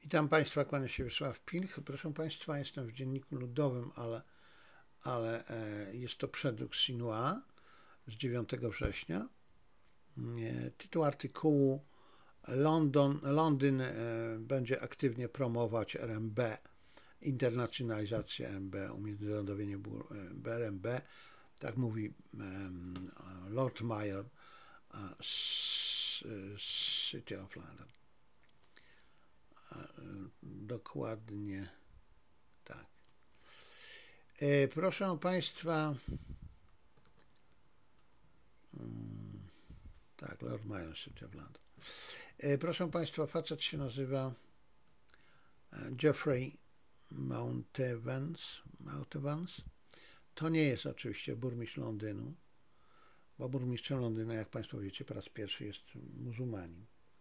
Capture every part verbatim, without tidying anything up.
Witam Państwa, kłania się Wiesław Pilch. Proszę Państwa, jestem w Dzienniku Ludowym, ale, ale e, jest to przedruk Sinua z dziewiątego września. E, tytuł artykułu: London, Londyn e, będzie aktywnie promować R M B, internacjonalizację R M B, umiędzynarodowienie R M B. Tak mówi e, Lord Mayor z City of London. Dokładnie tak. E, proszę Państwa, um, tak, Lord Mayor City of London. E, proszę Państwa, facet się nazywa Jeffrey Mountevans. Mountevans. To nie jest oczywiście burmistrz Londynu, bo burmistrzem Londynu, jak Państwo wiecie, po raz pierwszy jest muzułmanin.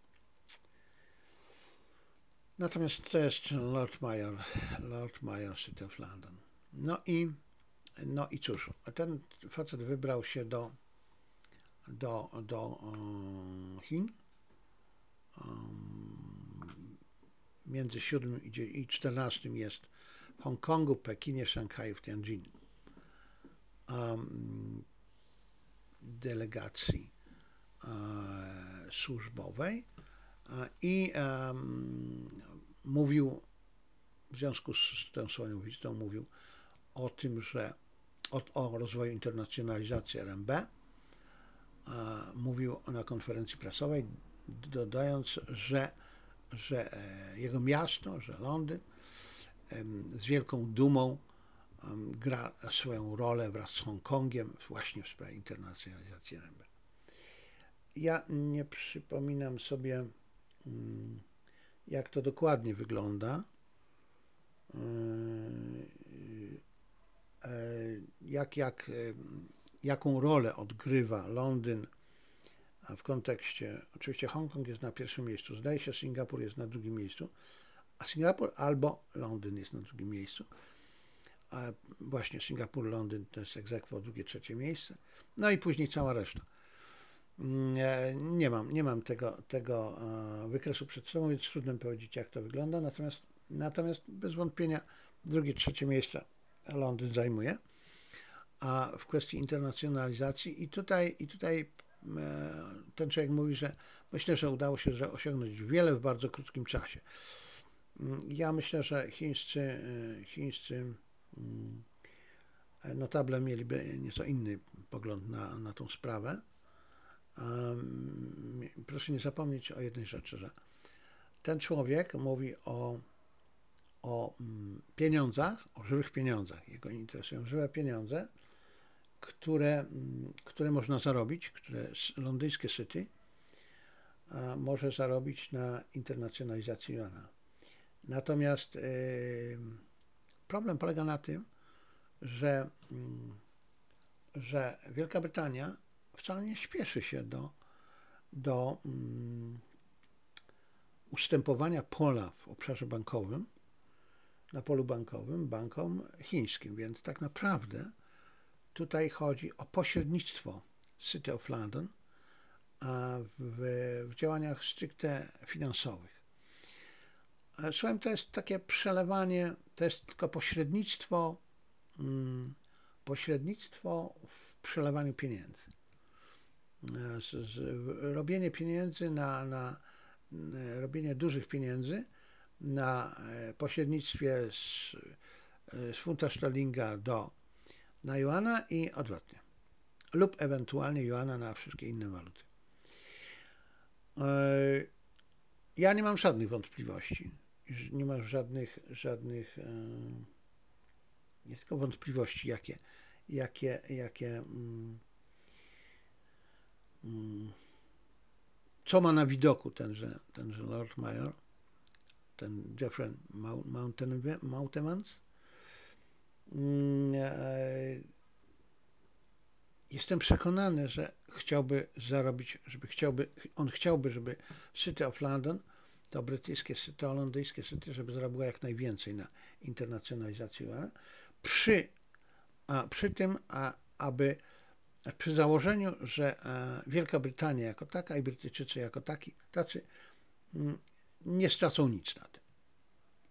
Natomiast to jest Lord Mayor, Lord Mayor City of London. No i, no i cóż, ten facet wybrał się do, do, do um, Chin um, między siódmym i czternastym jest w Hongkongu, Pekinie, Szanghaju, w Tianjin um, delegacji e, służbowej e, i um, mówił w związku z tą swoją wizytą mówił o tym, że o, o rozwoju internacjonalizacji R M B. A, mówił na konferencji prasowej, dodając, że, że jego miasto, że Londyn z wielką dumą gra swoją rolę wraz z Hongkongiem właśnie w sprawie internacjonalizacji R M B. Ja nie przypominam sobie, jak to dokładnie wygląda, jak, jak, jaką rolę odgrywa Londyn w kontekście, oczywiście Hongkong jest na pierwszym miejscu, zdaje się Singapur jest na drugim miejscu, a Singapur albo Londyn jest na drugim miejscu. A właśnie Singapur, Londyn to jest ex aequo drugie, trzecie miejsce, no i później cała reszta. Nie, nie mam, nie mam tego, tego wykresu przed sobą, więc trudno mi powiedzieć, jak to wygląda, natomiast, natomiast bez wątpienia drugie, trzecie miejsce Londyn zajmuje. A w kwestii internacjonalizacji i tutaj, i tutaj ten człowiek mówi, że myślę, że udało się że osiągnąć wiele w bardzo krótkim czasie. Ja myślę, że chińscy, chińscy notable mieliby nieco inny pogląd na, na tą sprawę. Proszę nie zapomnieć o jednej rzeczy, że ten człowiek mówi o, o pieniądzach, o żywych pieniądzach. Jego interesują żywe pieniądze, które, które można zarobić, które londyńskie City może zarobić na internacjonalizacji juana. Natomiast yy, problem polega na tym, że, yy, że Wielka Brytania wcale nie śpieszy się do, do yy, ustępowania pola w obszarze bankowym, na polu bankowym, bankom chińskim, więc tak naprawdę tutaj chodzi o pośrednictwo City of London w, w działaniach stricte finansowych. Słuchaj, to jest takie przelewanie, to jest tylko pośrednictwo, hmm, pośrednictwo w przelewaniu pieniędzy. Z, z, robienie pieniędzy na, na robienie dużych pieniędzy na pośrednictwie z, z funta sterlinga do na juana i odwrotnie. Lub ewentualnie juana na wszystkie inne waluty. Ja nie mam żadnych wątpliwości. Nie mam żadnych, żadnych nie tylko wątpliwości, jakie, jakie, jakie mm, mm, co ma na widoku tenże, tenże Lord Mayor, ten Jeffrey Mountevans. Jestem przekonany, że chciałby zarobić, żeby chciałby, on chciałby, żeby City of London, to brytyjskie City, to londyńskie City, żeby zarobiło jak najwięcej na internacjonalizacji juana, przy, a, przy tym, a, aby przy założeniu, że Wielka Brytania jako taka i Brytyjczycy jako taki, tacy nie stracą nic na tym.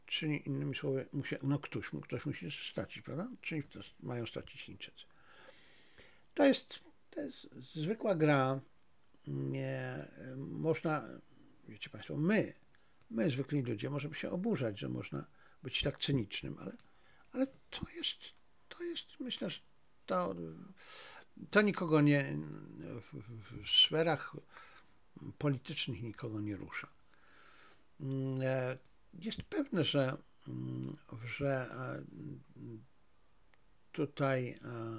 Czyli innymi słowy, musi, no ktoś, ktoś musi stracić, prawda? Czyli to mają stracić Chińczycy. To jest, to jest zwykła gra. Nie można, wiecie Państwo, my, my zwykli ludzie, możemy się oburzać, że można być tak cynicznym, ale, ale to jest, to jest, myślę, że to, to nikogo nie, w, w, w sferach politycznych nikogo nie rusza. Jest pewne, że, że tutaj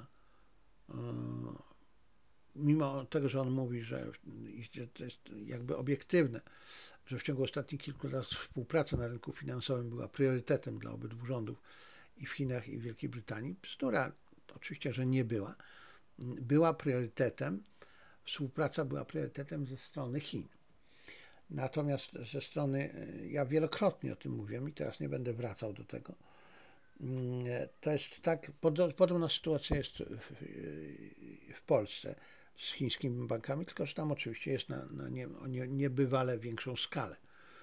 mimo tego, że on mówi, że to jest jakby obiektywne, że w ciągu ostatnich kilku lat współpraca na rynku finansowym była priorytetem dla obydwu rządów i w Chinach, i w Wielkiej Brytanii. Bzdura, oczywiście, że nie była. Była priorytetem, współpraca była priorytetem ze strony Chin. Natomiast ze strony, ja wielokrotnie o tym mówiłem i teraz nie będę wracał do tego, to jest tak, podobna sytuacja jest w, w Polsce z chińskimi bankami, tylko że tam oczywiście jest na, na nie, nie, niebywale większą skalę.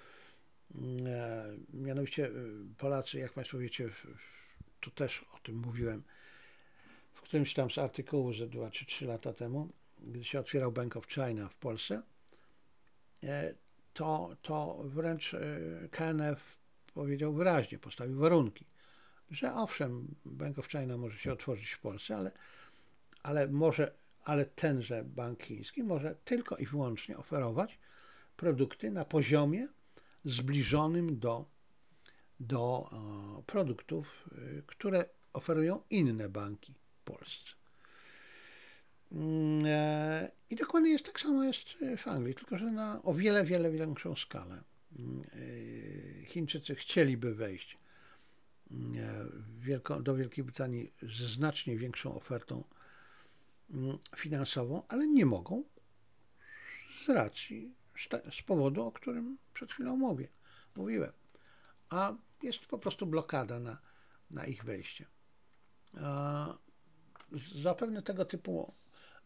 Mianowicie Polacy, jak Państwo wiecie, tu też o tym mówiłem w którymś tam z artykułów ze dwa czy trzy lata temu, gdy się otwierał Bank of China w Polsce, to, to wręcz K N F powiedział wyraźnie, postawił warunki, że owszem, Bank of China może się otworzyć w Polsce, ale, ale może, ale tenże bank chiński może tylko i wyłącznie oferować produkty na poziomie zbliżonym do, do produktów, które oferują inne banki w Polsce. I dokładnie jest tak samo jest w Anglii, tylko że na o wiele, wiele większą skalę. Chińczycy chcieliby wejść do Wielkiej Brytanii z znacznie większą ofertą finansową, ale nie mogą z racji, z powodu, o którym przed chwilą mówię, mówiłem. A jest po prostu blokada na, na ich wejście. Zapewne tego typu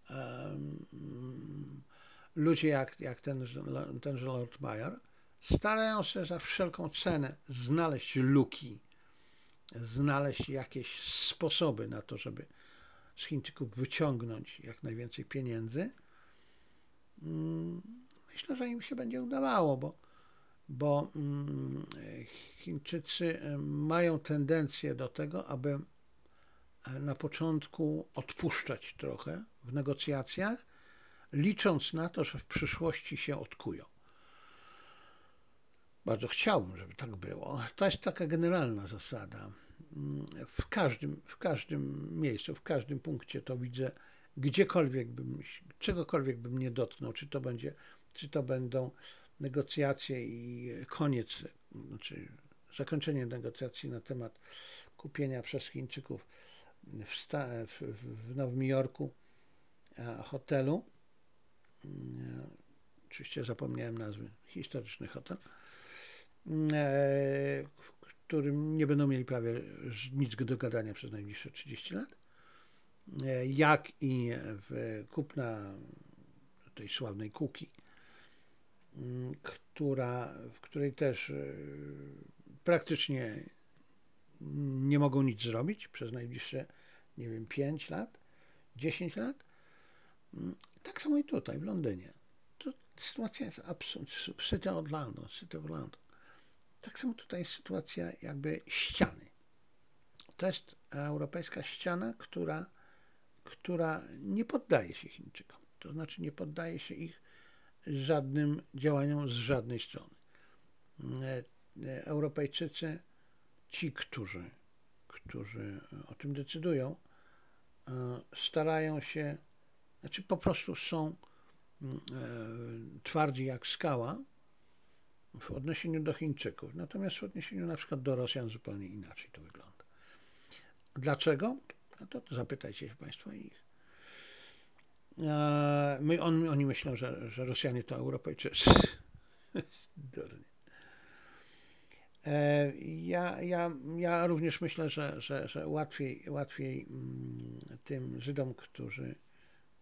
um, ludzie jak, jak ten, tenże Lord Mayor starają się za wszelką cenę znaleźć luki, znaleźć jakieś sposoby na to, żeby z Chińczyków wyciągnąć jak najwięcej pieniędzy. Myślę, że im się będzie udawało, bo, bo Chińczycy mają tendencję do tego, aby na początku odpuszczać trochę w negocjacjach, licząc na to, że w przyszłości się odkują. Bardzo chciałbym, żeby tak było. To jest taka generalna zasada. W każdym, w każdym miejscu, w każdym punkcie to widzę, gdziekolwiek bym, czegokolwiek bym nie dotknął, czy to będzie, czy to będą negocjacje i koniec, znaczy zakończenie negocjacji na temat kupienia przez Chińczyków w, sta, w, w Nowym Jorku hotelu. Oczywiście zapomniałem nazwy, historyczny hotel, w którym nie będą mieli prawie nic do gadania przez najbliższe trzydzieści lat, jak i w kupna tej sławnej Kuki, która, w której też praktycznie nie mogą nic zrobić przez najbliższe, nie wiem, pięć lat, dziesięć lat. Tak samo i tutaj w Londynie. To sytuacja jest absurd, City of London, City of London. Tak samo tutaj jest sytuacja jakby ściany. To jest europejska ściana, która, która nie poddaje się Chińczykom. To znaczy nie poddaje się ich żadnym działaniom z żadnej strony. Europejczycy, ci, którzy, którzy o tym decydują, starają się, znaczy po prostu są twardzi jak skała w odniesieniu do Chińczyków. Natomiast w odniesieniu na przykład do Rosjan zupełnie inaczej to wygląda. Dlaczego? No to zapytajcie się Państwo ich. My, on, oni myślą, że, że Rosjanie to Europejczycy. Ja, ja, ja również myślę, że, że, że łatwiej, łatwiej tym Żydom, którzy,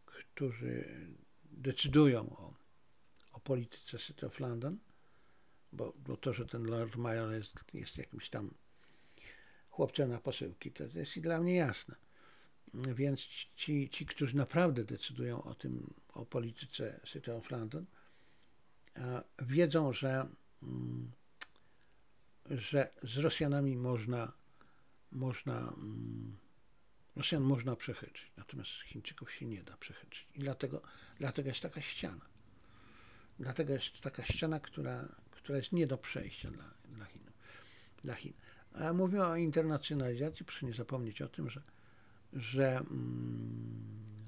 którzy decydują o, o polityce City of London, bo, bo to, że ten Lord Mayor jest, jest jakimś tam chłopcem na posyłki, to, to jest i dla mnie jasne. Więc ci, ci, którzy naprawdę decydują o tym, o polityce City of London, wiedzą, że, że z Rosjanami można, można, Rosjan można przechytrzyć, natomiast Chińczyków się nie da przechytrzyć. I dlatego, dlatego jest taka ściana. Dlatego jest taka ściana, która, która jest nie do przejścia dla, dla Chin. Dla Chin. A mówimy o internacjonalizacji, proszę nie zapomnieć o tym, że, że mm,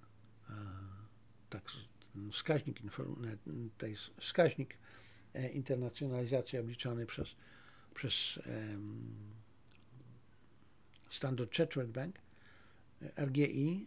tak, wskaźnik, tej wskaźnik internacjonalizacji obliczany przez, przez um, Standard Chartered Bank, R G I,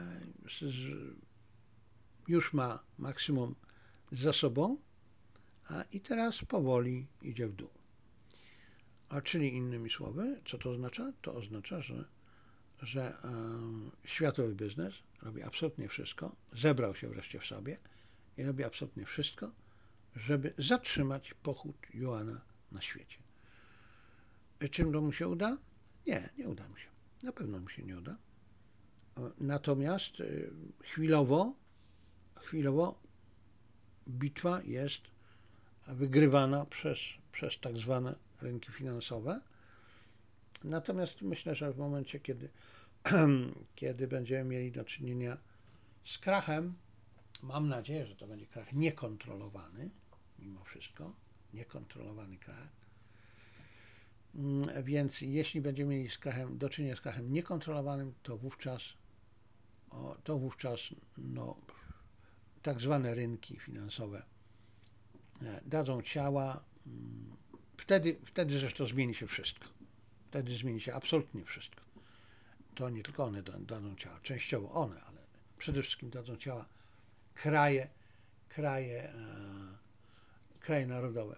już ma maksimum za sobą, a i teraz powoli idzie w dół. A czyli innymi słowy, co to oznacza? To oznacza, że, że um, światowy biznes robi absolutnie wszystko, zebrał się wreszcie w sobie i robi absolutnie wszystko, żeby zatrzymać pochód juana na świecie. Czym to mu się uda? Nie, nie uda mu się. Na pewno mu się nie uda. Natomiast chwilowo, chwilowo bitwa jest wygrywana przez, przez tak zwane rynki finansowe. Natomiast myślę, że w momencie, kiedy, kiedy będziemy mieli do czynienia z krachem, mam nadzieję, że to będzie krach niekontrolowany, mimo wszystko, niekontrolowany krach. Więc jeśli będziemy mieli z krachem, do czynienia z krachem niekontrolowanym, to wówczas, o, to wówczas no, tak zwane rynki finansowe dadzą ciała. Wtedy, wtedy zresztą zmieni się wszystko. Wtedy zmieni się absolutnie wszystko. To nie tylko one dadzą ciała, częściowo one, ale przede wszystkim dadzą ciała kraje, kraje, e, kraje narodowe.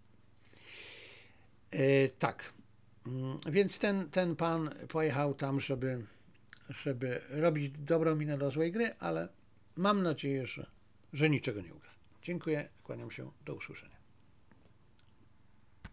E, tak, więc ten, ten pan pojechał tam, żeby, żeby robić dobrą minę do złej gry, ale mam nadzieję, że, że niczego nie ugra. Dziękuję, kłaniam się, do usłyszenia.